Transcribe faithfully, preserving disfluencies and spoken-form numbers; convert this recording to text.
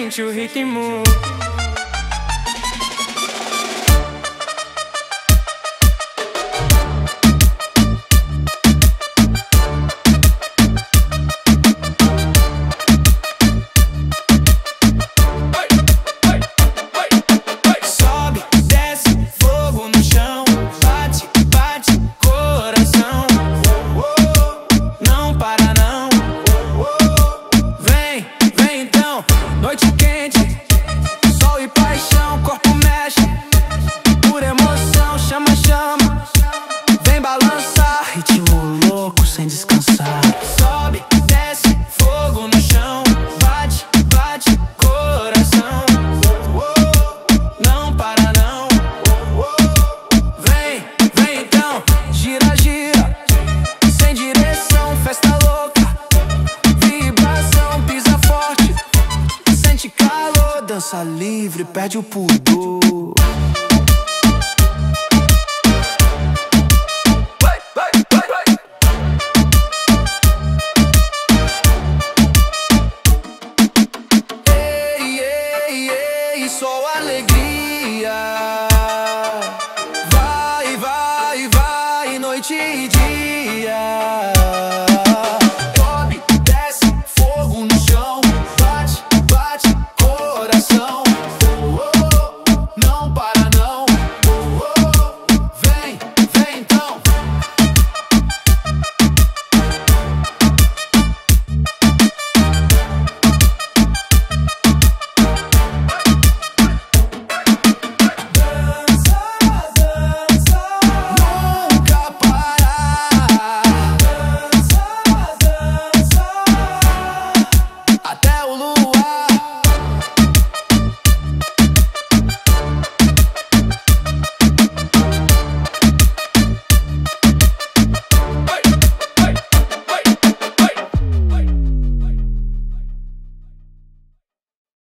sente o ritmo. Noite quente, sol e paixão, corpo mexe, por emoção, chama, chama, vem balançar, ritmo louco sem descansar. Sobe, desce, fogo no chão, bate, bate, coração, não para não. Vem, vem então, gira, gira, sem direção, festa louca, vibração, pisa forte, sente calor, dança livre, perde o pudor.